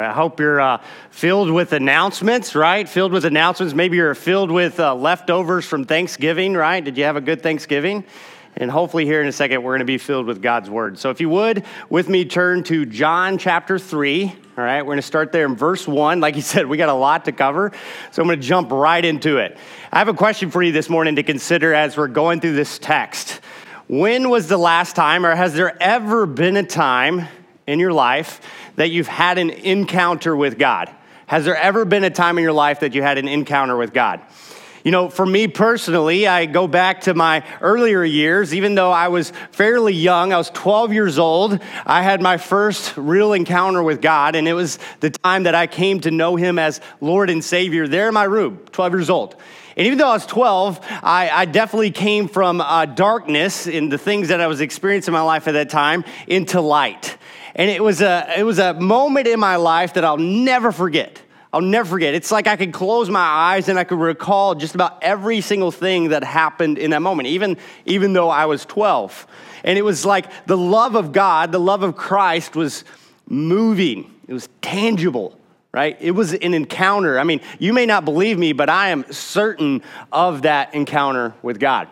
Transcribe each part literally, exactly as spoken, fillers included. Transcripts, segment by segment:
I hope you're uh, filled with announcements, right? Filled with announcements. Maybe you're filled with uh, leftovers from Thanksgiving, right? Did you have a good Thanksgiving? And hopefully here in a second, we're going to be filled with God's word. So if you would, with me, turn to John chapter three. All right, we're going to start there in verse one. Like you said, we got a lot to cover, so I'm going to jump right into it. I have a question for you this morning to consider as we're going through this text. When was the last time, or has there ever been a time in your life that you've had an encounter with God? Has there ever been a time in your life that you had an encounter with God? You know, for me personally, I go back to my earlier years. Even though I was fairly young, I was twelve years old, I had my first real encounter with God, and it was the time that I came to know him as Lord and Savior there in my room, twelve years old. And even though I was twelve, I, I definitely came from uh, darkness in the things that I was experiencing in my life at that time into light. And it was a it was a moment in my life that I'll never forget. I'll never forget. It's like I could close my eyes and I could recall just about every single thing that happened in that moment, even, even though I was twelve. And it was like the love of God, the love of Christ was moving. It was tangible, right? It was an encounter. I mean, you may not believe me, but I am certain of that encounter with God.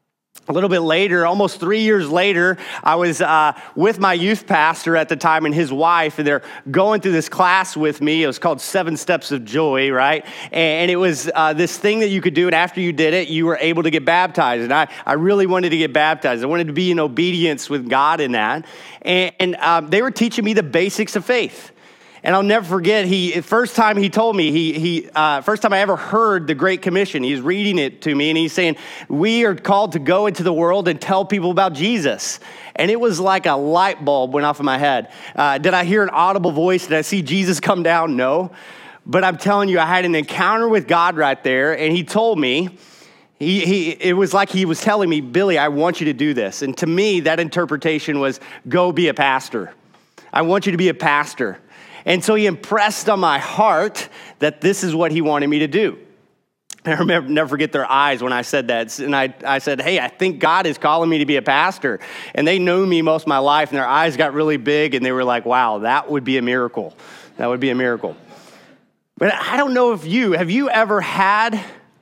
A little bit later, almost three years later, I was uh, with my youth pastor at the time and his wife, and they're going through this class with me. It was called Seven Steps of Joy, right? And it was uh, this thing that you could do, and after you did it, you were able to get baptized. And I, I really wanted to get baptized. I wanted to be in obedience with God in that. And, and um, they were teaching me the basics of faith. And I'll never forget, he first time he told me, he he uh, first time I ever heard the Great Commission, he's reading it to me, and he's saying, we are called to go into the world and tell people about Jesus. And it was like a light bulb went off in my head. Uh, did I hear an audible voice? Did I see Jesus come down? No. But I'm telling you, I had an encounter with God right there, and he told me, He, he, it was like he was telling me, Billy, I want you to do this. And to me, that interpretation was, go be a pastor. I want you to be a pastor. And so he impressed on my heart that this is what he wanted me to do. I remember, never forget their eyes when I said that. And I, I said, hey, I think God is calling me to be a pastor. And they knew me most of my life, and their eyes got really big, and they were like, wow, that would be a miracle. That would be a miracle. But I don't know if you, have you ever had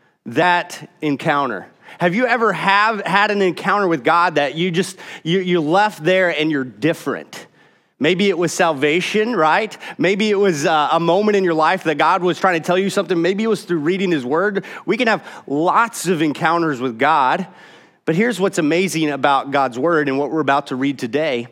that encounter? Have you ever have had an encounter with God that you just, you, you left there and you're different? Maybe it was salvation, right? Maybe it was uh, a moment in your life that God was trying to tell you something. Maybe it was through reading his word. We can have lots of encounters with God. But here's what's amazing about God's word and what we're about to read today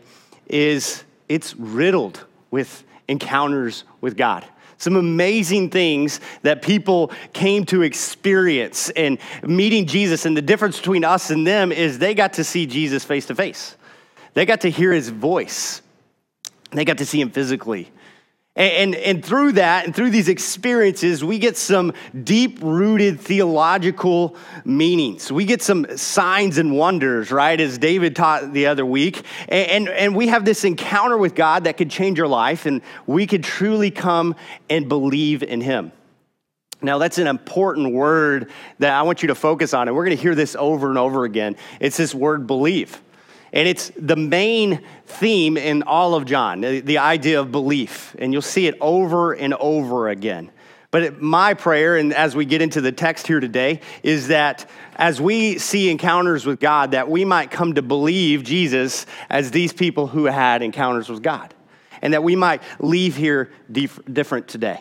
is it's riddled with encounters with God. Some amazing things that people came to experience, and meeting Jesus. And the difference between us and them is they got to see Jesus face to face. They got to hear his voice. They got to see him physically. And, and, and through that, and through these experiences, we get some deep-rooted theological meanings. We get some signs and wonders, right, as David taught the other week. And, and, and we have this encounter with God that could change our life, and we could truly come and believe in him. Now, that's an important word that I want you to focus on, and we're going to hear this over and over again. It's this word believe. And it's the main theme in all of John, the, the idea of belief. And you'll see it over and over again. But it, my prayer, and as we get into the text here today, is that as we see encounters with God, that we might come to believe Jesus as these people who had encounters with God. And that we might leave here dif- different today.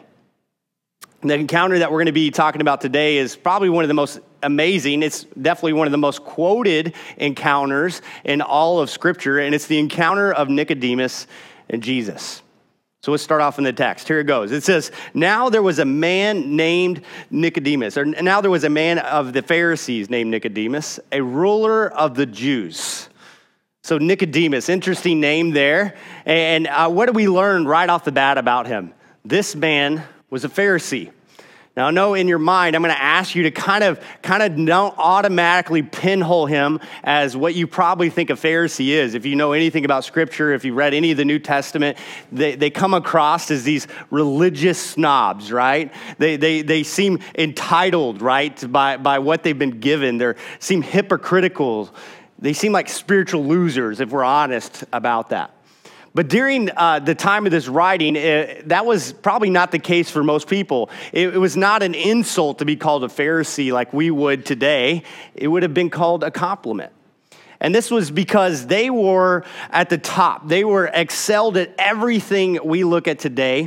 The encounter that we're going to be talking about today is probably one of the most amazing. It's definitely one of the most quoted encounters in all of Scripture, and it's the encounter of Nicodemus and Jesus. So let's start off in the text. Here it goes. It says, now there was a man named Nicodemus, or now there was a man of the Pharisees named Nicodemus, a ruler of the Jews. So Nicodemus, interesting name there. And uh, what do we learn right off the bat about him? This man was a Pharisee. Now, I know in your mind, I'm going to ask you to kind of, kind of don't automatically pinhole him as what you probably think a Pharisee is. If you know anything about Scripture, if you read any of the New Testament, they, they come across as these religious snobs, right? They they they seem entitled, right, by, by what they've been given. They seem hypocritical. They seem like spiritual losers, if we're honest about that. But during uh, the time of this writing, it, that was probably not the case for most people. It, it was not an insult to be called a Pharisee like we would today. It would have been called a compliment. And this was because they were at the top. They were excelled at everything we look at today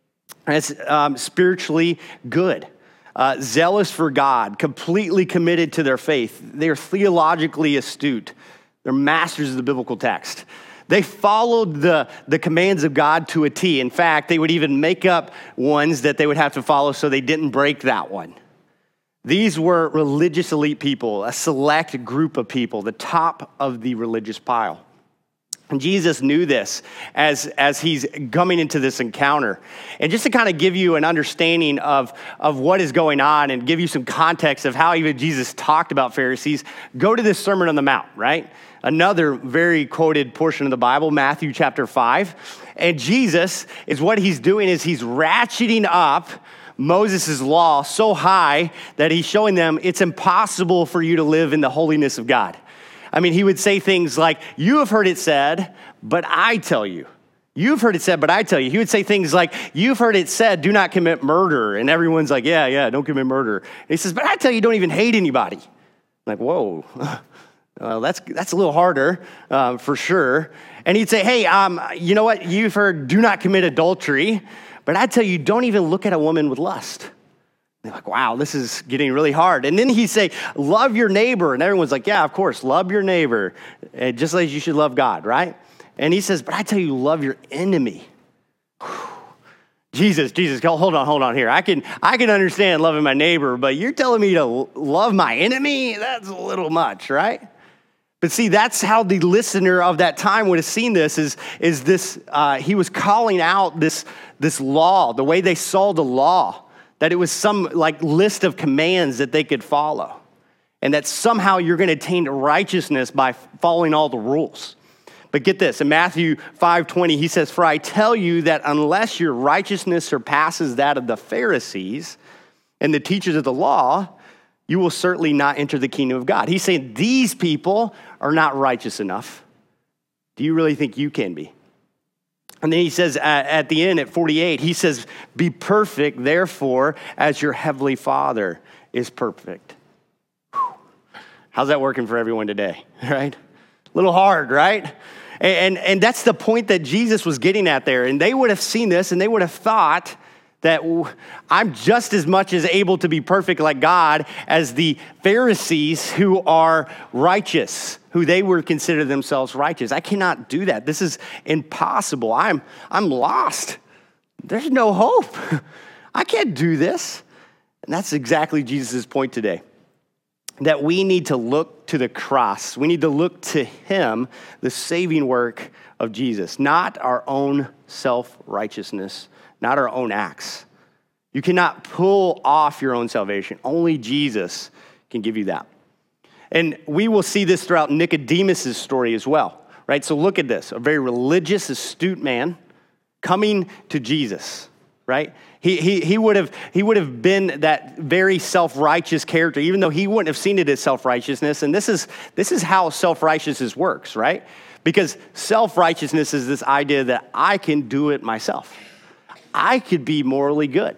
as um, spiritually good. Uh, zealous for God, completely committed to their faith. They're theologically astute. They're masters of the biblical text. They followed the, the commands of God to a T. In fact, they would even make up ones that they would have to follow so they didn't break that one. These were religious elite people, a select group of people, the top of the religious pile. And Jesus knew this as, as he's coming into this encounter. And just to kind of give you an understanding of, of what is going on and give you some context of how even Jesus talked about Pharisees, go to this Sermon on the Mount, right? Another very quoted portion of the Bible, Matthew chapter five. And Jesus is what he's doing is he's ratcheting up Moses' law so high that he's showing them it's impossible for you to live in the holiness of God. I mean, he would say things like, you have heard it said, but I tell you. You've heard it said, but I tell you. He would say things like, you've heard it said, do not commit murder. And everyone's like, yeah, yeah, don't commit murder. And he says, but I tell you, don't even hate anybody. I'm like, whoa. Well, that's that's a little harder, um, for sure. And he'd say, hey, um, you know what? You've heard do not commit adultery, but I tell you, don't even look at a woman with lust. And they're like, wow, this is getting really hard. And then he'd say, love your neighbor. And everyone's like, yeah, of course, love your neighbor, uh, just like you should love God, right? And he says, but I tell you, love your enemy. Whew. Jesus, Jesus, hold on, hold on here. I can I can understand loving my neighbor, but you're telling me to love my enemy? That's a little much, right? But see, that's how the listener of that time would have seen this, is, is this, uh, he was calling out this, this law, the way they saw the law, that it was some like list of commands that they could follow, and that somehow you're going to attain righteousness by following all the rules. But get this, in Matthew five twenty, he says, for I tell you that unless your righteousness surpasses that of the Pharisees and the teachers of the law, you will certainly not enter the kingdom of God. He's saying these people are not righteous enough. Do you really think you can be? And then he says at, at the end, at forty-eight, he says, be perfect, therefore, as your heavenly Father is perfect. Whew. How's that working for everyone today, right? A little hard, right? And, and, and that's the point that Jesus was getting at there. And they would have seen this, and they would have thought that I'm just as much as able to be perfect like God as the Pharisees who are righteous, who they would consider themselves righteous. I cannot do that. This is impossible. I'm, I'm lost. There's no hope. I can't do this. And that's exactly Jesus' point today, that we need to look to the cross. We need to look to him, the saving work of Jesus, not our own self-righteousness, not our own acts. You cannot pull off your own salvation. Only Jesus can give you that. And we will see this throughout Nicodemus' story as well, right? So look at this, a very religious, astute man coming to Jesus, right? He, he, he, would have, he would have been that very self-righteous character, even though he wouldn't have seen it as self-righteousness. And this is, this is how self-righteousness works, right? Because self-righteousness is this idea that I can do it myself. I could be morally good.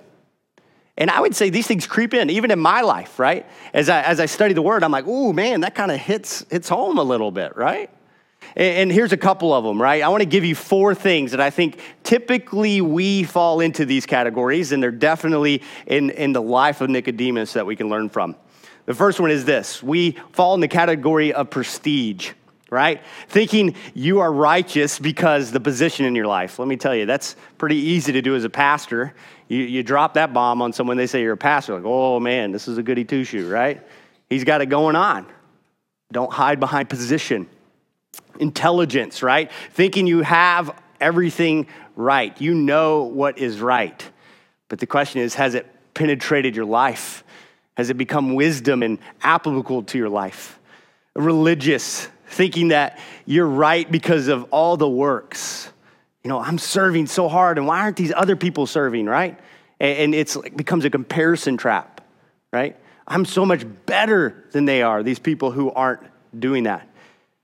And I would say these things creep in, even in my life, right? As I, as I study the word, I'm like, ooh, man, that kind of hits, hits home a little bit, right? And, and here's a couple of them, right? I want to give you four things that I think typically we fall into these categories, and they're definitely in, in the life of Nicodemus that we can learn from. The first one is this. We fall in the category of prestige, right? Thinking you are righteous because the position in your life. Let me tell you, that's pretty easy to do as a pastor. You, you drop that bomb on someone, they say you're a pastor, like, oh man, this is a goody two-shoe, right? He's got it going on. Don't hide behind position. Intelligence, right? Thinking you have everything right. You know what is right. But the question is, has it penetrated your life? Has it become wisdom and applicable to your life? Religious, thinking that you're right because of all the works. You know, I'm serving so hard, and why aren't these other people serving, right? And it's it becomes a comparison trap, right? I'm so much better than they are, these people who aren't doing that.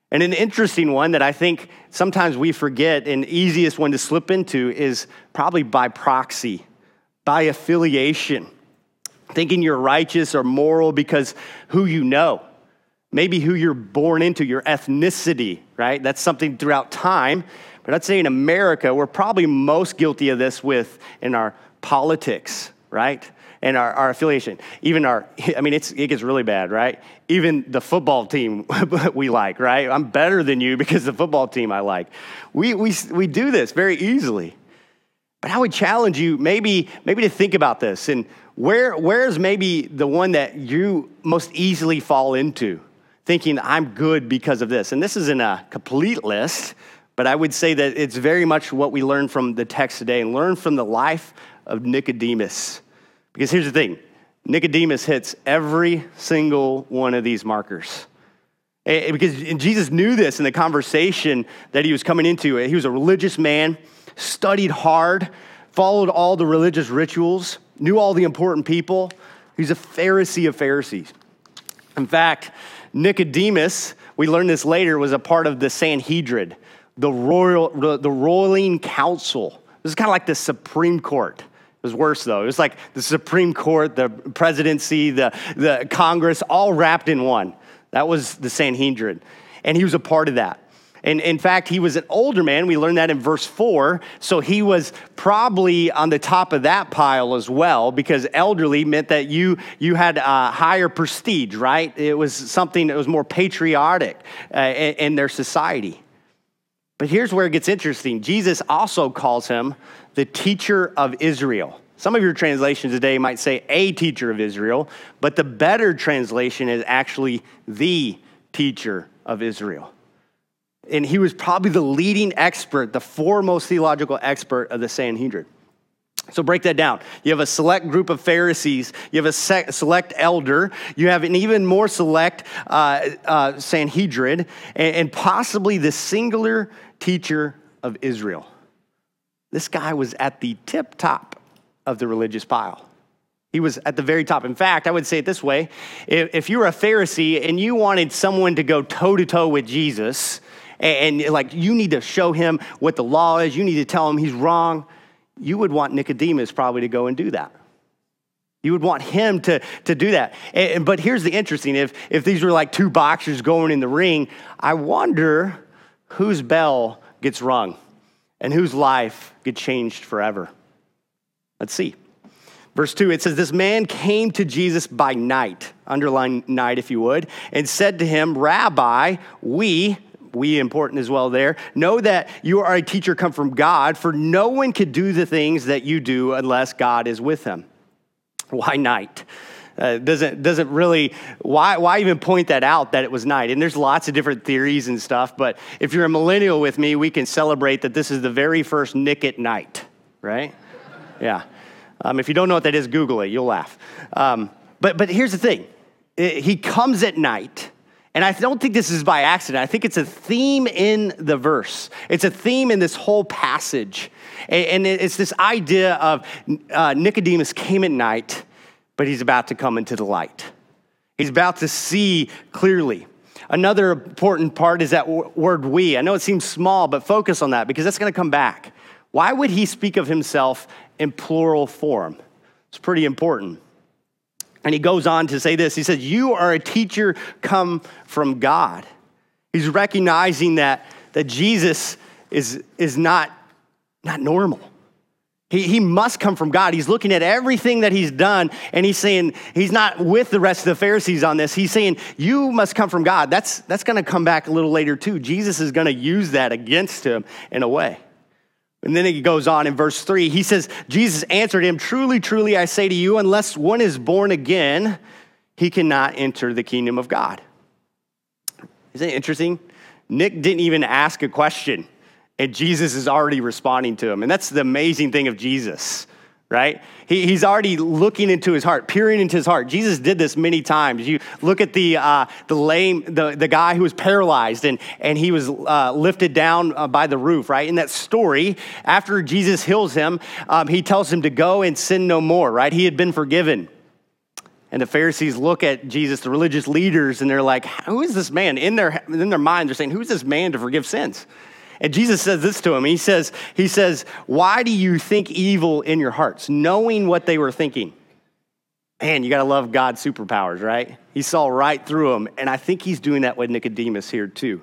And an interesting one that I think sometimes we forget, and easiest one to slip into, is probably by proxy, by affiliation. Thinking you're righteous or moral because who you know. Maybe who you're born into, your ethnicity, right? That's something throughout time. But I'd say in America, we're probably most guilty of this with in our politics, right? And our, our affiliation. Even our, I mean, it's, it gets really bad, right? Even the football team we like, right? I'm better than you because the football team I like. We, we, we do this very easily. But I would challenge you maybe, maybe to think about this. And where, where's maybe the one that you most easily fall into? Thinking I'm good because of this. And this isn't a complete list, but I would say that it's very much what we learn from the text today and learn from the life of Nicodemus. Because here's the thing, Nicodemus hits every single one of these markers. Because Jesus knew this in the conversation that he was coming into. He was a religious man, studied hard, followed all the religious rituals, knew all the important people. He's a Pharisee of Pharisees. In fact, Nicodemus, we learned this later, was a part of the Sanhedrin, the royal, the ruling council. This is kind of like the Supreme Court. It was worse, though. It was like the Supreme Court, the presidency, the, the Congress, all wrapped in one. That was the Sanhedrin. And he was a part of that. And in fact, he was an older man. We learned that in verse four. So he was probably on the top of that pile as well, because elderly meant that you, you had a higher prestige, right? It was something that was more patriotic uh, in, in their society. But here's where it gets interesting. Jesus also calls him the teacher of Israel. Some of your translations today might say a teacher of Israel, but the better translation is actually the teacher of Israel. And he was probably the leading expert, the foremost theological expert of the Sanhedrin. So break that down. You have a select group of Pharisees. You have a sec- select elder. You have an even more select uh, uh, Sanhedrin, and, and possibly the singular teacher of Israel. This guy was at the tip top of the religious pile. He was at the very top. In fact, I would say it this way. If, if you were a Pharisee and you wanted someone to go toe-to-toe with Jesus, and, and like you need to show him what the law is, you need to tell him he's wrong, you would want Nicodemus probably to go and do that. You would want him to, to do that. And, but here's the interesting, if, if these were like two boxers going in the ring, I wonder whose bell gets rung and whose life gets changed forever. Let's see. Verse two, it says, this man came to Jesus by night, underline night if you would, and said to him, Rabbi, we, we important as well there, know that you are a teacher come from God, for no one could do the things that you do unless God is with him. Why night? Uh, doesn't doesn't really, why why even point that out that it was night? And there's lots of different theories and stuff, but if you're a millennial with me, we can celebrate that this is the very first Nick at night, right? Yeah. Um, if you don't know what that is, Google it. You'll laugh. Um, but but here's the thing. It, he comes at night, and I don't think this is by accident. I think it's a theme in the verse. It's a theme in this whole passage. And, and it's this idea of uh, Nicodemus came at night, but he's about to come into the light. He's about to see clearly. Another important part is that w- word we. I know it seems small, but focus on that because that's going to come back. Why would he speak of himself in plural form? It's pretty important. And he goes on to say this. He says, you are a teacher come from God. He's recognizing that, that Jesus is, is not, not normal. He, he must come from God. He's looking at everything that he's done, and he's saying, he's not with the rest of the Pharisees on this. He's saying, you must come from God. That's, that's going to come back a little later too. Jesus is going to use that against him in a way. And then he goes on in verse three. He says, Jesus answered him, truly, truly, I say to you, unless one is born again, he cannot enter the kingdom of God. Isn't it interesting? Nick didn't even ask a question, and Jesus is already responding to him. And that's the amazing thing of Jesus, right? He, he's already looking into his heart, peering into his heart. Jesus did this many times. You look at the uh, the lame, the, the guy who was paralyzed, and, and he was uh, lifted down uh, by the roof, right? In that story, after Jesus heals him, um, he tells him to go and sin no more, right? He had been forgiven. And the Pharisees look at Jesus, the religious leaders, and they're like, who is this man? In their, in their mind, they're saying, who's this man to forgive sins? And Jesus says this to him. He says, he says, why do you think evil in your hearts? Knowing what they were thinking. Man, you got to love God's superpowers, right? He saw right through them. And I think he's doing that with Nicodemus here too.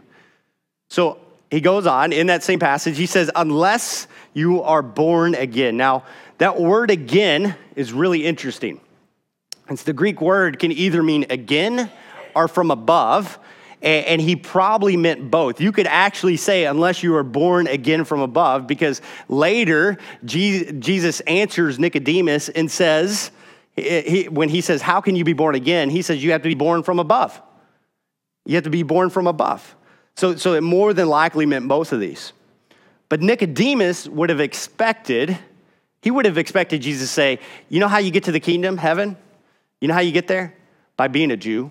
So he goes on in that same passage. He says, unless you are born again. Now, that word again is really interesting. It's the Greek word can either mean again or from above. And he probably meant both. You could actually say, unless you are born again from above, because later Jesus answers Nicodemus and says, when he says, how can you be born again? He says, you have to be born from above. You have to be born from above. So, so it more than likely meant both of these. But Nicodemus would have expected, he would have expected Jesus to say, you know how you get to the kingdom, heaven? You know how you get there? By being a Jew.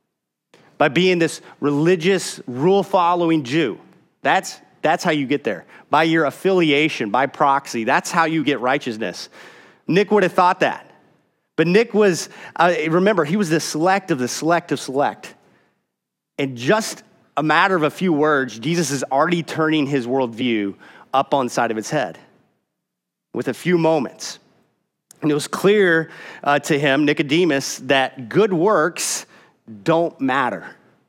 By being this religious, rule-following Jew. That's, that's how you get there. By your affiliation, by proxy. That's how you get righteousness. Nick would have thought that. But Nick was, uh, remember, he was the select of the select of select. And just a matter of a few words, Jesus is already turning his worldview up on the side of its head with a few moments. And it was clear uh, to him, Nicodemus, that good works don't matter,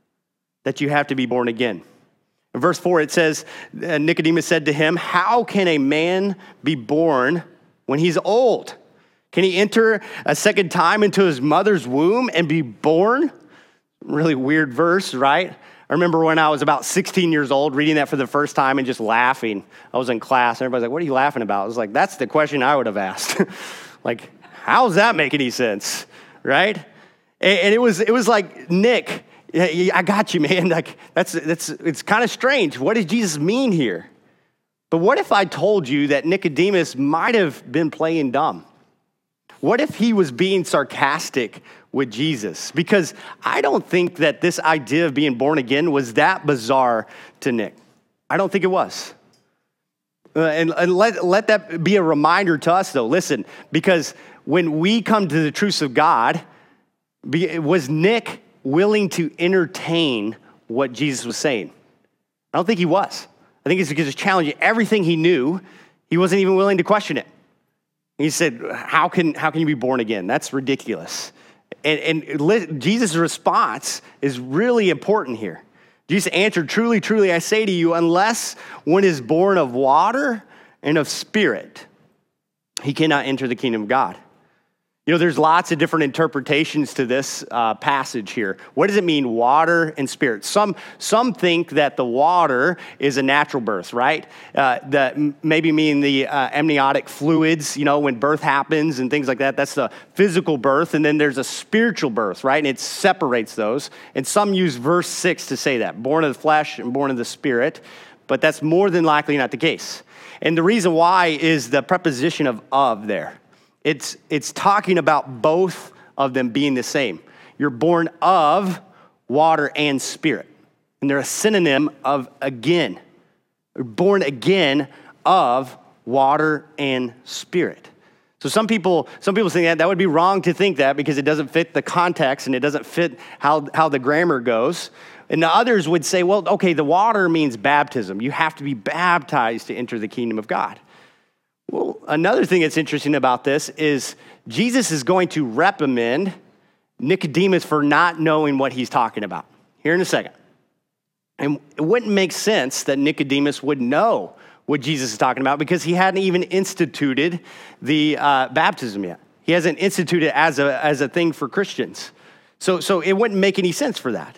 that you have to be born again. In verse four, it says, Nicodemus said to him, how can a man be born when he's old? Can he enter a second time into his mother's womb and be born? Really weird verse, right? I remember when I was about sixteen years old reading that for the first time and just laughing. I was in class and everybody's like, what are you laughing about? I was like, that's the question I would have asked. Like, how does that make any sense, right? And it was it was like, Nick, I got you, man. Like that's that's it's kind of strange. What does Jesus mean here? But what if I told you that Nicodemus might have been playing dumb? What if he was being sarcastic with Jesus? Because I don't think that this idea of being born again was that bizarre to Nick. I don't think it was. Uh, and and let, let that be a reminder to us, though. Listen, because when we come to the truths of God, be, was Nick willing to entertain what Jesus was saying? I don't think he was. I think it's because it's challenging everything he knew. He wasn't even willing to question it. He said, how can, how can you be born again? That's ridiculous. And, and Jesus' response is really important here. Jesus answered, truly, truly, I say to you, unless one is born of water and of spirit, he cannot enter the kingdom of God. You know, there's lots of different interpretations to this uh, passage here. What does it mean, water and spirit? Some some think that the water is a natural birth, right? Uh, that maybe mean the uh, amniotic fluids, you know, when birth happens and things like that. That's the physical birth. And then there's a spiritual birth, right? And it separates those. And some use verse six to say that, born of the flesh and born of the spirit. But that's more than likely not the case. And the reason why is the preposition of of there. It's it's talking about both of them being the same. You're born of water and spirit. And they're a synonym of again. You're born again of water and spirit. So some people some people think that that would be wrong to think that because it doesn't fit the context and it doesn't fit how, how the grammar goes. And the others would say, well, okay, the water means baptism. You have to be baptized to enter the kingdom of God. Well, another thing that's interesting about this is Jesus is going to reprimand Nicodemus for not knowing what he's talking about here in a second. And it wouldn't make sense that Nicodemus would know what Jesus is talking about because he hadn't even instituted the uh, baptism yet. He hasn't instituted it as a, as a thing for Christians. So, so it wouldn't make any sense for that.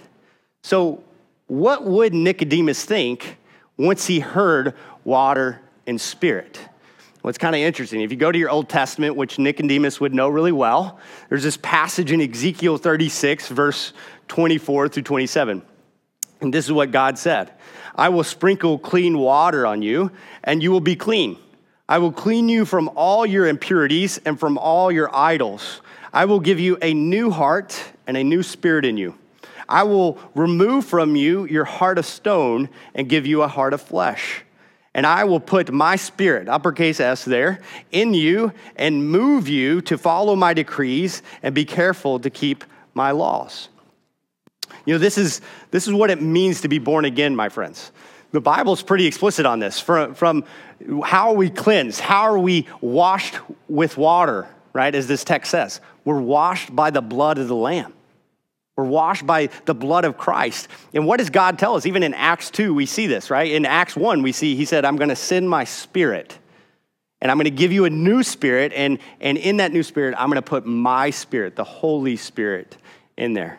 So what would Nicodemus think once he heard water and spirit? Well, it's kind of interesting. If you go to your Old Testament, which Nicodemus would know really well, there's this passage in Ezekiel thirty-six, verse twenty-four through twenty-seven. And this is what God said. I will sprinkle clean water on you, and you will be clean. I will clean you from all your impurities and from all your idols. I will give you a new heart and a new spirit in you. I will remove from you your heart of stone and give you a heart of flesh. and I will put my spirit, uppercase S there, in you and move you to follow my decrees and be careful to keep my laws. You know, this is this is what it means to be born again, my friends. The Bible's pretty explicit on this. From, from how are we cleansed? How are we washed with water, right? As this text says, we're washed by the blood of the Lamb. We're washed by the blood of Christ. And what does God tell us? Even in Acts two, we see this, right? In Acts one, we see, he said, I'm going to send my spirit, and I'm going to give you a new spirit, and, and in that new spirit, I'm going to put my spirit, the Holy Spirit, in there.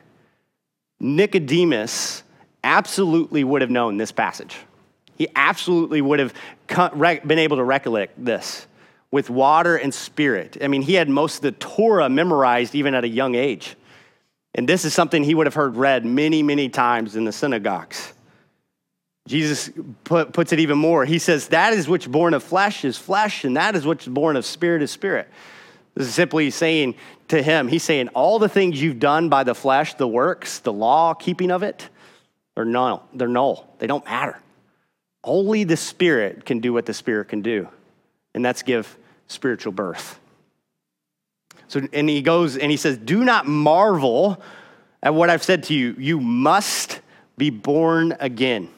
Nicodemus absolutely would have known this passage. He absolutely would have been able to recollect this with water and spirit. I mean, he had most of the Torah memorized even at a young age. And this is something he would have heard read many, many times in the synagogues. Jesus put, puts it even more. He says, that is which born of flesh is flesh, and that is which born of spirit is spirit. This is simply saying to him, he's saying all the things you've done by the flesh, the works, the law, keeping of it, are null. They're null. They don't matter. Only the Spirit can do what the Spirit can do, and that's give spiritual birth. So, and he goes and he says, do not marvel at what I've said to you. You must be born again.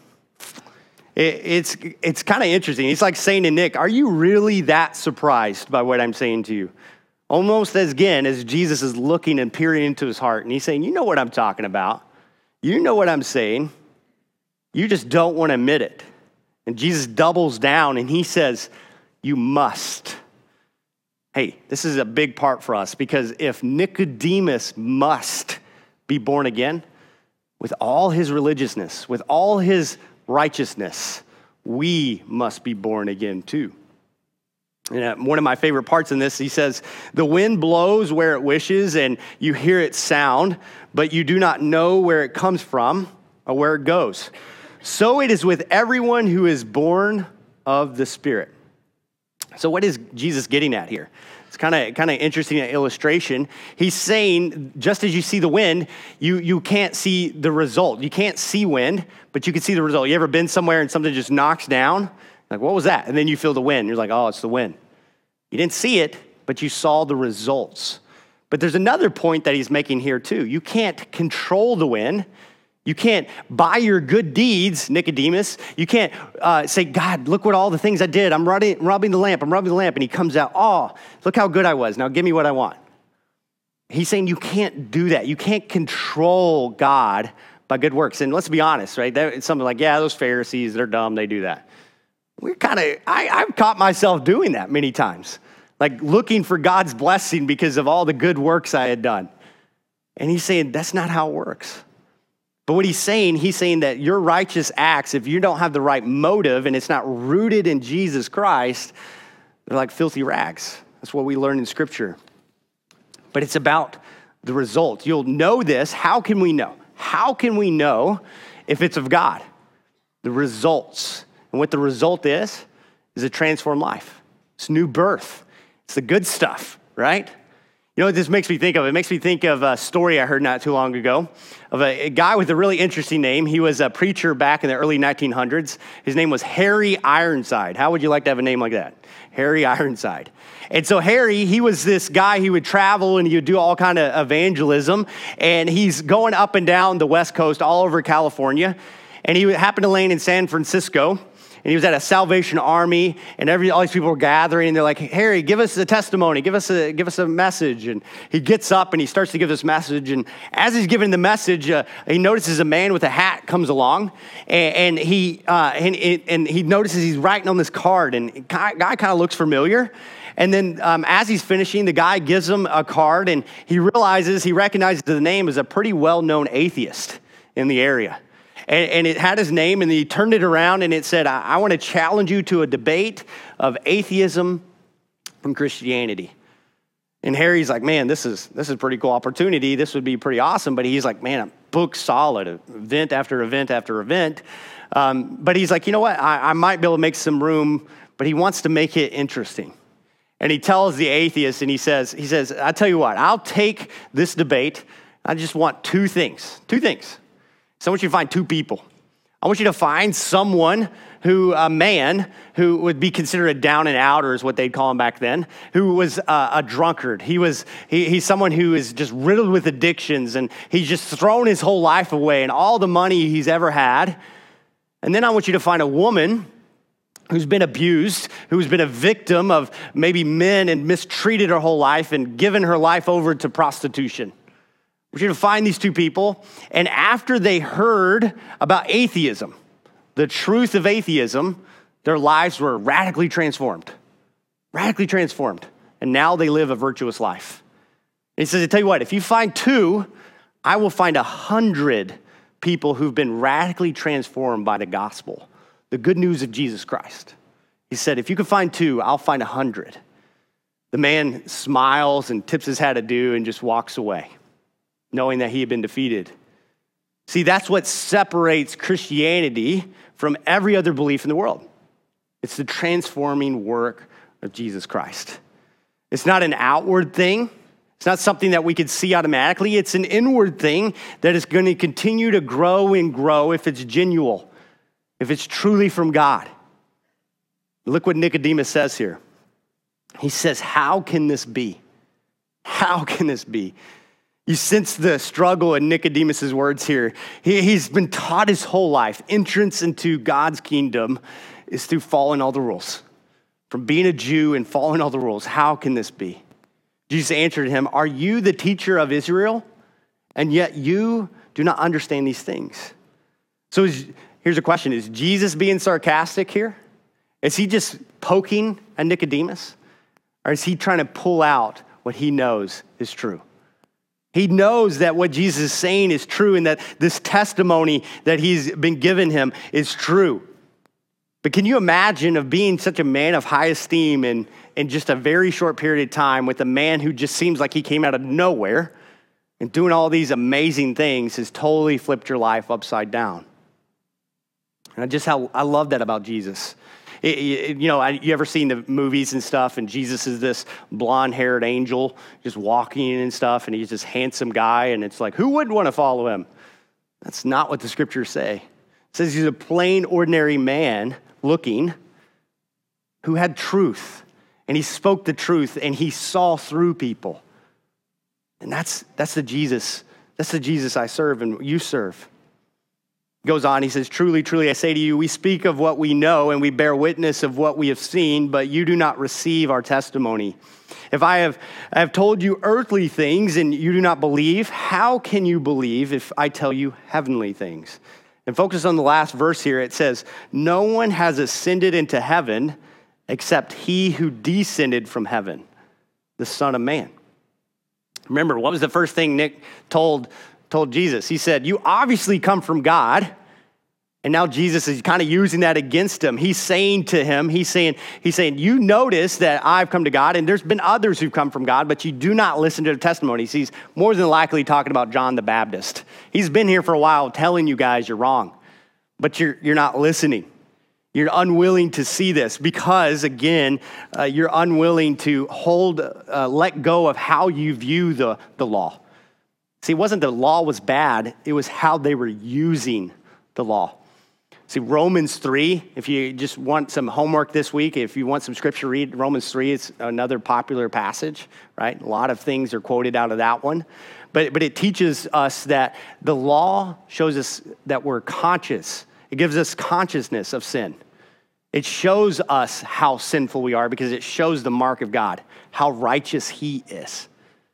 It, it's it's kind of interesting. He's like saying to Nick, are you really that surprised by what I'm saying to you? Almost as again, as Jesus is looking and peering into his heart, and he's saying, you know what I'm talking about. You know what I'm saying. You just don't want to admit it. And Jesus doubles down and he says, you must. Hey, this is a big part for us, because if Nicodemus must be born again, with all his religiousness, with all his righteousness, we must be born again too. And one of my favorite parts in this, he says, the wind blows where it wishes and you hear its sound, but you do not know where it comes from or where it goes. So it is with everyone who is born of the Spirit. So what is Jesus getting at here? It's kind of kind of interesting illustration. He's saying, just as you see the wind, you, you can't see the result. You can't see wind, but you can see the result. You ever been somewhere and something just knocks down? Like, what was that? And then you feel the wind. You're like, oh, it's the wind. You didn't see it, but you saw the results. But there's another point that he's making here too. You can't control the wind. You can't, by your good deeds, Nicodemus, you can't uh, say, God, look what all the things I did. I'm rubbing, rubbing the lamp. I'm rubbing the lamp. And he comes out, oh, look how good I was. Now give me what I want. He's saying you can't do that. You can't control God by good works. And let's be honest, right? It's something like, yeah, those Pharisees, they're dumb. They do that. We're kind of, I've caught myself doing that many times. Like looking for God's blessing because of all the good works I had done. And he's saying, that's not how it works. But what he's saying, he's saying that your righteous acts, if you don't have the right motive and it's not rooted in Jesus Christ, they're like filthy rags. That's what we learn in Scripture. But it's about the result. You'll know this. How can we know? How can we know if it's of God? The results. And what the result is, is a transformed life. It's new birth. It's the good stuff, right? You know what this makes me think of? It makes me think of a story I heard not too long ago of a, a guy with a really interesting name. He was a preacher back in the early nineteen hundreds. His name was Harry Ironside. How would you like to have a name like that? Harry Ironside. And so Harry, he was this guy, he would travel and he would do all kind of evangelism. And he's going up and down the West Coast, all over California. And he happened to land in San Francisco. And he was at a Salvation Army, and every all these people were gathering, and they're like, Harry, give us a testimony, give us a give us a message. And he gets up and he starts to give this message. And as he's giving the message, uh, he notices a man with a hat comes along, and, and he uh, and, and he notices he's writing on this card, and the guy, guy kind of looks familiar. And then um, as he's finishing, the guy gives him a card, and he realizes, he recognizes the name as a pretty well-known atheist in the area. And, and it had his name, and he turned it around, and it said, I, I want to challenge you to a debate of atheism from Christianity. And Harry's like, man, this is this is a pretty cool opportunity. This would be pretty awesome. But he's like, man, I'm booked solid, event after event after event. Um, but he's like, you know what? I, I might be able to make some room, but he wants to make it interesting. And he tells the atheist, and he says, he says, I tell you what, I'll take this debate. I just want two things, two things. So I want you to find two people. I want you to find someone who, a man who would be considered a down and outer is what they'd call him back then, who was a, a drunkard. He was, he, he's someone who is just riddled with addictions, and he's just thrown his whole life away and all the money he's ever had. And then I want you to find a woman who's been abused, who's been a victim of maybe men and mistreated her whole life and given her life over to prostitution. I want you to find these two people, and after they heard about atheism, the truth of atheism, their lives were radically transformed, radically transformed, and now they live a virtuous life. And he says, I tell you what, if you find two, I will find a hundred people who've been radically transformed by the gospel, the good news of Jesus Christ. He said, if you can find two, I'll find a hundred. The man smiles and tips his hat adieu and just walks away, knowing that he had been defeated. See, that's what separates Christianity from every other belief in the world. It's the transforming work of Jesus Christ. It's not an outward thing. It's not something that we could see automatically. It's an inward thing that is going to continue to grow and grow if it's genuine, if it's truly from God. Look what Nicodemus says here. He says, how can this be? How can this be? You sense the struggle in Nicodemus's words here. He, he's been taught his whole life, entrance into God's kingdom is through following all the rules. From being a Jew and following all the rules, how can this be? Jesus answered him, are you the teacher of Israel? And yet you do not understand these things. So is, here's a question. Is Jesus being sarcastic here? Is he just poking at Nicodemus? Or is he trying to pull out what he knows is true? He knows that what Jesus is saying is true and that this testimony that he's been given him is true. But can you imagine of being such a man of high esteem in, in just a very short period of time with a man who just seems like he came out of nowhere and doing all these amazing things has totally flipped your life upside down. And I just how I love that about Jesus. It, it, you know, you ever seen the movies and stuff, and Jesus is this blonde-haired angel just walking and stuff, and he's this handsome guy, and it's like, who wouldn't want to follow him? That's not what the scriptures say. It says he's a plain, ordinary man looking who had truth, and he spoke the truth, and he saw through people. And that's that's the Jesus, that's the Jesus I serve and you serve. Goes on, he says, truly, truly, I say to you, we speak of what we know and we bear witness of what we have seen, but you do not receive our testimony. If I have, I have told you earthly things and you do not believe, how can you believe if I tell you heavenly things? And focus on the last verse here. It says, no one has ascended into heaven except he who descended from heaven, the Son of Man. Remember, what was the first thing Nick told told Jesus? He said, you obviously come from God. And now Jesus is kind of using that against him. He's saying to him, he's saying, he's saying, you notice that I've come to God, and there's been others who've come from God, but you do not listen to their testimonies. He's more than likely talking about John the Baptist. He's been here for a while telling you guys you're wrong, but you're you're not listening. You're unwilling to see this because, again, uh, you're unwilling to hold, uh, let go of how you view the, the law. See, it wasn't the law was bad. It was how they were using the law. See, Romans three, if you just want some homework this week, if you want some scripture to read, Romans three is another popular passage, right? A lot of things are quoted out of that one. But, but it teaches us that the law shows us that we're conscious. It gives us consciousness of sin. It shows us how sinful we are because it shows the mark of God, how righteous he is.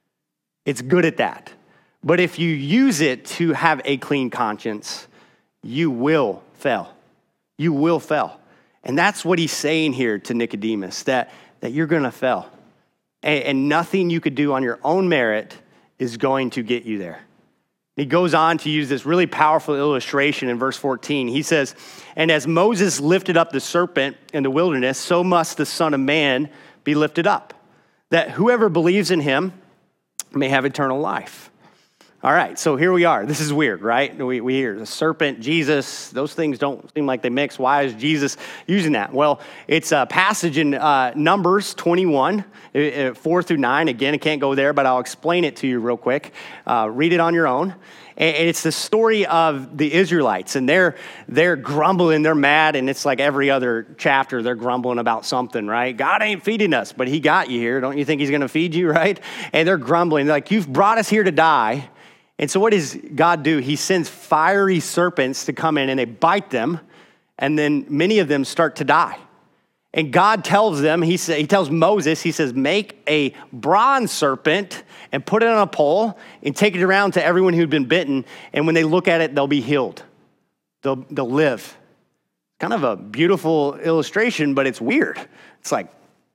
It's good at that. But if you use it to have a clean conscience, you will fail. You will fail. And that's what he's saying here to Nicodemus, that, that you're going to fail. And, and nothing you could do on your own merit is going to get you there. He goes on to use this really powerful illustration in verse fourteen. He says, and as Moses lifted up the serpent in the wilderness, so must the Son of Man be lifted up, that whoever believes in him may have eternal life. All right, so here we are. This is weird, right? We, we hear the serpent, Jesus, those things don't seem like they mix. Why is Jesus using that? Well, it's a passage in uh, Numbers twenty-one, uh, four through nine. Again, I can't go there, but I'll explain it to you real quick. Uh, read it on your own. And it's the story of the Israelites, and they're they're grumbling, they're mad, and it's like every other chapter, they're grumbling about something, right? God ain't feeding us, but he got you here. Don't you think he's going to feed you, right? And they're grumbling, they're like, you've brought us here to die. And so what does God do? He sends fiery serpents to come in, and they bite them, and then many of them start to die. And God tells them, he, say, he tells Moses, he says, make a bronze serpent and put it on a pole and take it around to everyone who'd been bitten. And when they look at it, they'll be healed. They'll, they'll live. Kind of a beautiful illustration, but it's weird. It's like,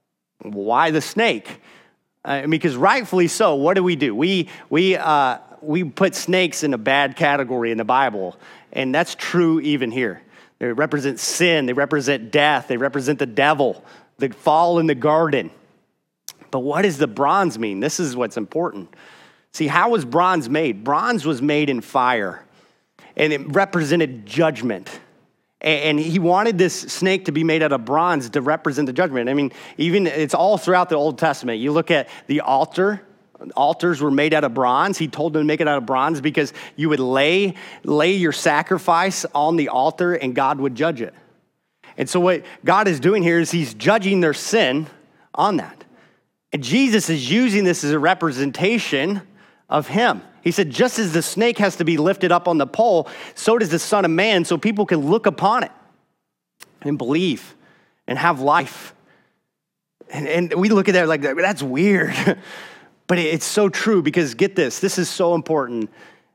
why the snake? I mean, because rightfully so, what do we do? We, we, uh, we put snakes in a bad category in the Bible, and that's true even here. They represent sin, they represent death, they represent the devil, the fall in the garden. But what does the bronze mean? This is what's important. See, how was bronze made? Bronze was made in fire, and it represented judgment. And he wanted this snake to be made out of bronze to represent the judgment. I mean, even it's all throughout the Old Testament. You look at the altar. Altars were made out of bronze. He told them to make it out of bronze because you would lay, lay your sacrifice on the altar and God would judge it. And so what God is doing here is he's judging their sin on that. And Jesus is using this as a representation of him. He said, just as the snake has to be lifted up on the pole, so does the Son of Man, so people can look upon it and believe and have life. And, and we look at that like, that's weird. But it's so true because get this, this is so important.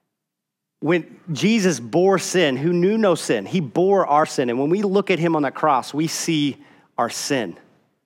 When Jesus bore sin, who knew no sin, he bore our sin. And when we look at him on the cross, we see our sin.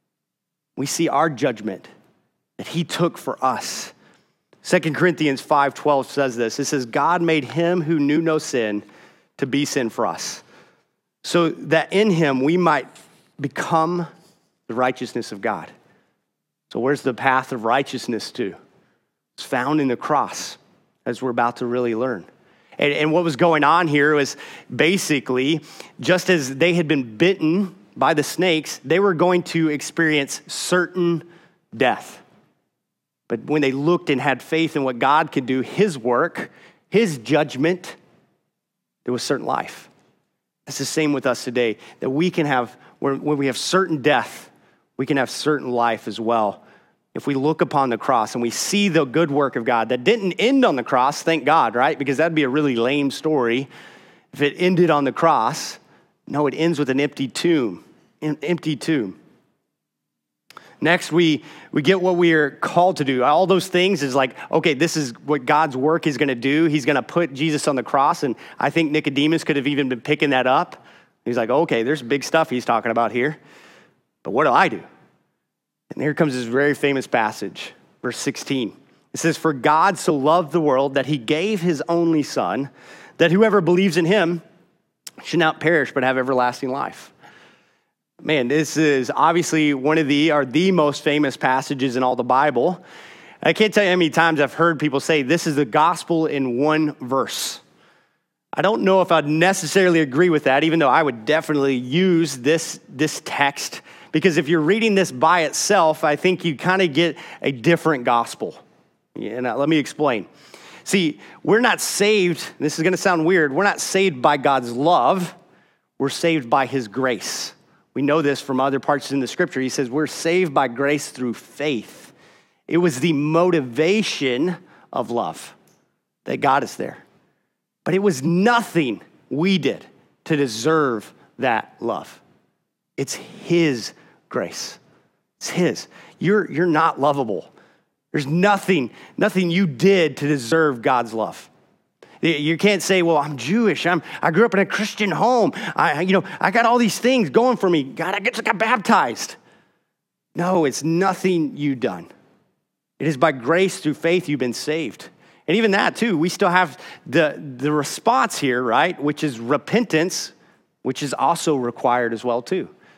We see our judgment that he took for us. Second Corinthians five twelve says this. It says, God made him who knew no sin to be sin for us, so that in him we might become the righteousness of God. So where's the path of righteousness to? It's found in the cross, as we're about to really learn. And, and what was going on here was basically, just as they had been bitten by the snakes, they were going to experience certain death. But when they looked and had faith in what God could do, his work, his judgment, there was certain life. It's the same with us today, that we can have, when we have certain death, we can have certain life as well. If we look upon the cross and we see the good work of God that didn't end on the cross, thank God, right? Because that'd be a really lame story if it ended on the cross. No, it ends with an empty tomb, an empty tomb. Next, we, we get what we are called to do. All those things is like, okay, this is what God's work is going to do. He's going to put Jesus on the cross. And I think Nicodemus could have even been picking that up. He's like, okay, there's big stuff he's talking about here. But what do I do? And here comes this very famous passage, verse sixteen. It says, for God so loved the world that he gave his only son, that whoever believes in him should not perish but have everlasting life. Man, this is obviously one of the, or the most famous passages in all the Bible. I can't tell you how many times I've heard people say this is the gospel in one verse. I don't know if I'd necessarily agree with that, even though I would definitely use this, this text, because if you're reading this by itself, I think you kind of get a different gospel. And uh, let me explain. See, we're not saved, this is going to sound weird, we're not saved by God's love, we're saved by his grace. We know this from other parts in the scripture. He says we're saved by grace through faith. It was the motivation of love that got us there. But it was nothing we did to deserve that love. It's his grace. It's his. You're, you're not lovable. There's nothing, nothing you did to deserve God's love. You can't say, well, I'm Jewish. I'm, I grew up in a Christian home. I, you know, I got all these things going for me. God, I just got baptized. No, it's nothing you've done. It is by grace through faith you've been saved. And even that too, we still have the, the response here, right? Which is repentance, which is also required as well too.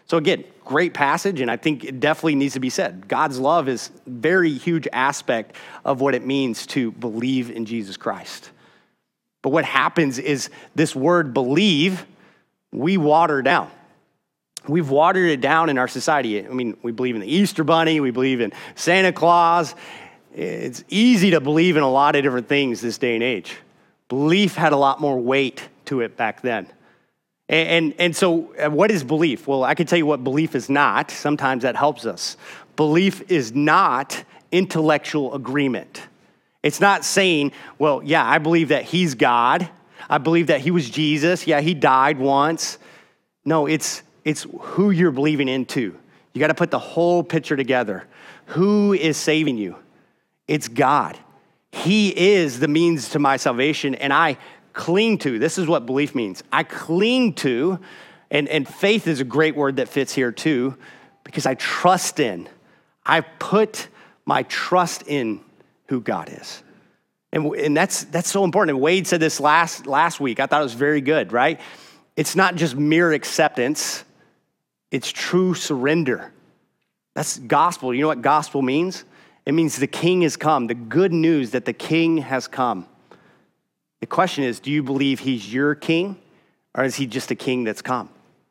So again, great passage, and I think it definitely needs to be said. God's love is a very huge aspect of what it means to believe in Jesus Christ. But what happens is this word believe, we water down. We've watered it down in our society. I mean, we believe in the Easter Bunny, we believe in Santa Claus. It's easy to believe in a lot of different things this day and age. Belief had a lot more weight to it back then. And, and, and so what is belief? Well, I can tell you what belief is not. Sometimes that helps us. Belief is not intellectual agreement. It's not saying, well, yeah, I believe that he's God. I believe that he was Jesus. Yeah, he died once. No, it's it's who you're believing into. You got to put the whole picture together. Who is saving you? It's God. He is the means to my salvation, and I cling to. This is what belief means. I cling to, and, and faith is a great word that fits here too, because I trust in. I put my trust in who God is. And, and that's that's so important. And Wade said this last, last week. I thought it was very good, right? It's not just mere acceptance. It's true surrender. That's gospel. You know what gospel means? It means the king has come. The good news that the king has come. The question is, do you believe he's your king, or is he just a king that's come?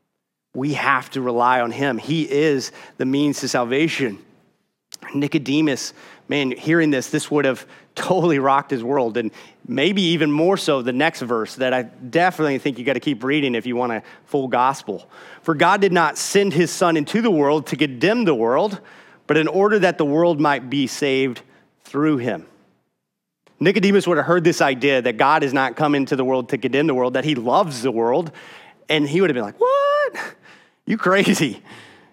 We have to rely on him. He is the means to salvation. Nicodemus, man, hearing this, this would have totally rocked his world, and maybe even more so the next verse that I definitely think you got to keep reading if you want a full gospel. For God did not send his son into the world to condemn the world, but in order that the world might be saved through him. Nicodemus would have heard this idea that God has not come into the world to condemn the world, that he loves the world, and he would have been like, what? You crazy.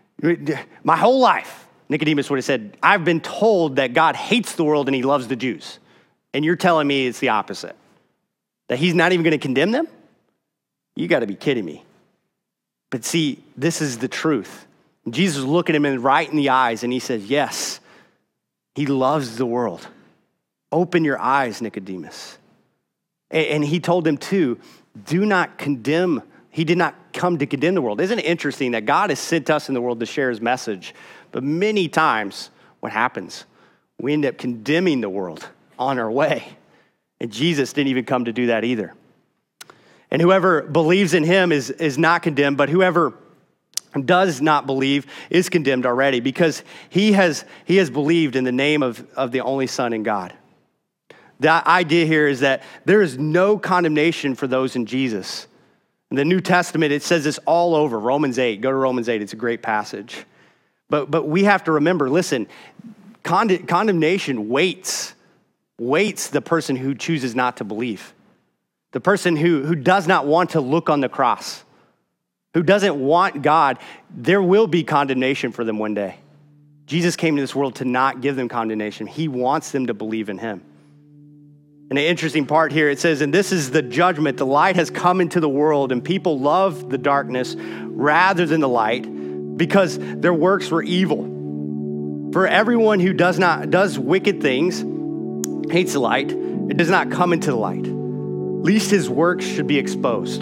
My whole life, Nicodemus would have said, I've been told that God hates the world and he loves the Jews. And you're telling me it's the opposite. That he's not even going to condemn them? You got to be kidding me. But see, this is the truth. Jesus is looking him in right in the eyes and he says, yes, he loves the world. Open your eyes, Nicodemus. And he told him too, do not condemn. He did not come to condemn the world. Isn't it interesting that God has sent us in the world to share his message? But many times what happens? We end up condemning the world on our way. And Jesus didn't even come to do that either. And whoever believes in him is, is not condemned, but whoever does not believe is condemned already because he has, he has believed in the name of, of the only Son in God. The idea here is that there is no condemnation for those in Jesus. In the New Testament, it says this all over. Romans eight, go to Romans eight, it's a great passage. But but we have to remember, listen, cond- condemnation waits, waits the person who chooses not to believe. The person who, who does not want to look on the cross, who doesn't want God, there will be condemnation for them one day. Jesus came to this world to not give them condemnation. He wants them to believe in him. And the interesting part here, it says, and this is the judgment. The light has come into the world, and people love the darkness rather than the light because their works were evil. For everyone who does not does wicked things hates the light. It does not come into the light, lest his works should be exposed.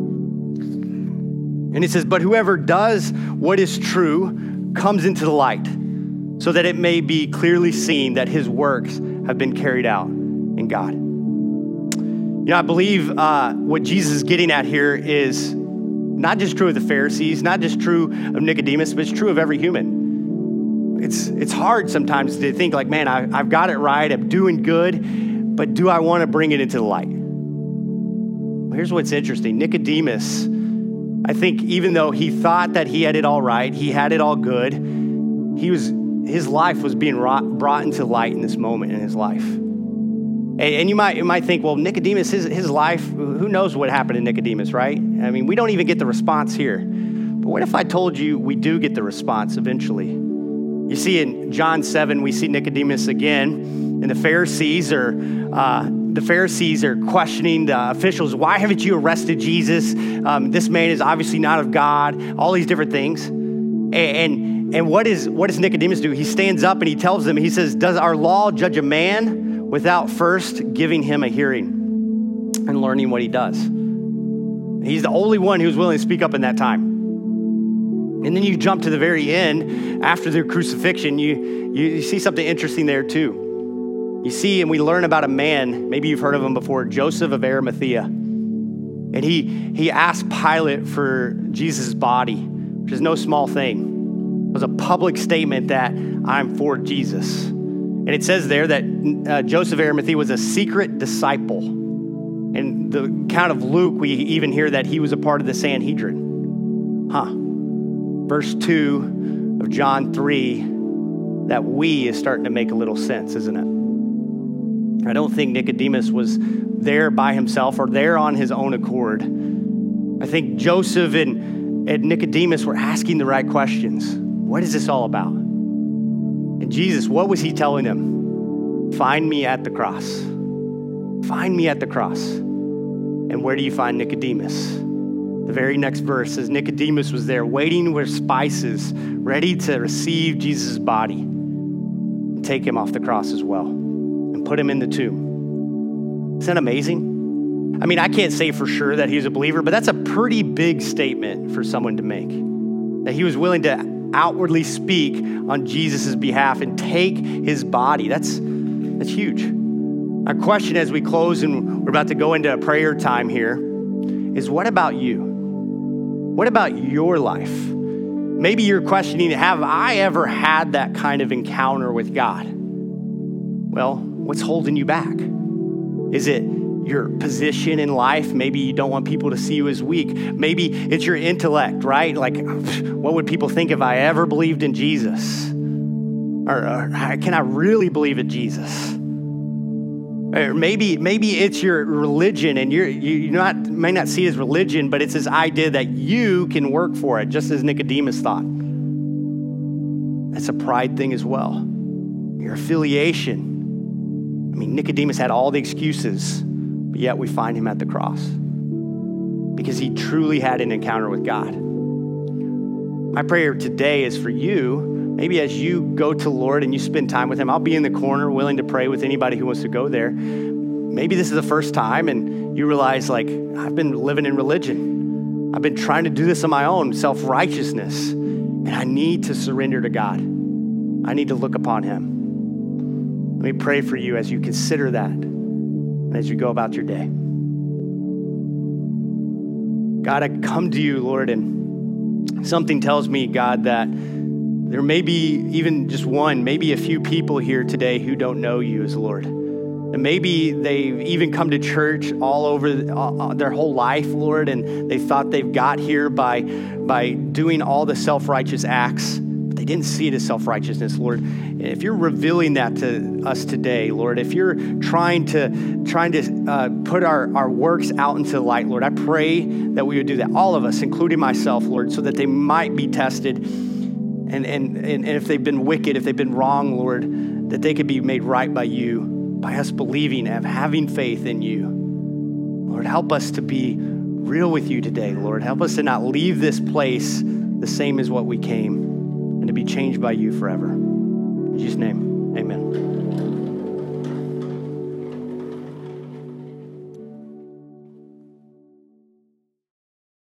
And it says, but whoever does what is true comes into the light, so that it may be clearly seen that his works have been carried out in God. You know, I believe uh, what Jesus is getting at here is not just true of the Pharisees, not just true of Nicodemus, but it's true of every human. It's it's hard sometimes to think like, man, I, I've got it right, I'm doing good, but do I want to bring it into the light? Well, here's what's interesting. Nicodemus, I think even though he thought that he had it all right, he had it all good, he was his life was being brought, brought into light in this moment in his life. And you might you might think, well, Nicodemus, his, his life, who knows what happened to Nicodemus, right? I mean, we don't even get the response here. But what if I told you we do get the response eventually? You see in John seven, we see Nicodemus again, and the Pharisees are uh, the Pharisees are questioning the officials. Why haven't you arrested Jesus? Um, this man is obviously not of God. All these different things, and. and And what is what does Nicodemus do? He stands up and he tells them, he says, does our law judge a man without first giving him a hearing and learning what he does? He's the only one who's willing to speak up in that time. And then you jump to the very end, after the crucifixion, you, you, you see something interesting there too. You see, and we learn about a man, maybe you've heard of him before, Joseph of Arimathea. And he, he asked Pilate for Jesus' body, which is no small thing. It was a public statement that I'm for Jesus. And it says there that uh, Joseph of Arimathea was a secret disciple. And the account of Luke, we even hear that he was a part of the Sanhedrin. Huh. Verse two of John three, that we is starting to make a little sense, isn't it? I don't think Nicodemus was there by himself or there on his own accord. I think Joseph and, and Nicodemus were asking the right questions. What is this all about? And Jesus, what was he telling them? Find me at the cross. Find me at the cross. And where do you find Nicodemus? The very next verse says Nicodemus was there waiting with spices, ready to receive Jesus' body and take him off the cross as well and put him in the tomb. Isn't that amazing? I mean, I can't say for sure that he was a believer, but that's a pretty big statement for someone to make. That he was willing to outwardly speak on Jesus' behalf and take his body. That's, that's huge. Our question as we close and we're about to go into a prayer time here is, what about you? What about your life? Maybe you're questioning, have I ever had that kind of encounter with God? Well, what's holding you back? Is it your position in life? Maybe you don't want people to see you as weak. Maybe it's your intellect, right? Like, what would people think if I ever believed in Jesus? Or, or can I really believe in Jesus? Or maybe maybe it's your religion, and you're, you you not may not see it as religion, but it's this idea that you can work for it, just as Nicodemus thought. That's a pride thing as well. Your affiliation. I mean, Nicodemus had all the excuses, but yet we find him at the cross because he truly had an encounter with God. My prayer today is for you. Maybe as you go to Lord and you spend time with him, I'll be in the corner willing to pray with anybody who wants to go there. Maybe this is the first time and you realize, like, I've been living in religion. I've been trying to do this on my own, self-righteousness, and I need to surrender to God. I need to look upon him. Let me pray for you as you consider that and as you go about your day. God, I come to you, Lord, and something tells me, God, that there may be even just one, maybe a few people here today who don't know you as Lord. And maybe they've even come to church all over uh, their whole life, Lord, and they thought they've got here by, by doing all the self-righteous acts, but they didn't see it as self-righteousness, Lord. And if you're revealing that to us today, Lord, if you're trying to trying to uh, put our, our works out into the light, Lord, I pray that we would do that, all of us, including myself, Lord, so that they might be tested. And, and, and if they've been wicked, if they've been wrong, Lord, that they could be made right by you, by us believing and having faith in you. Lord, help us to be real with you today, Lord. Help us to not leave this place the same as what we came and to be changed by you forever. In Jesus' name, amen.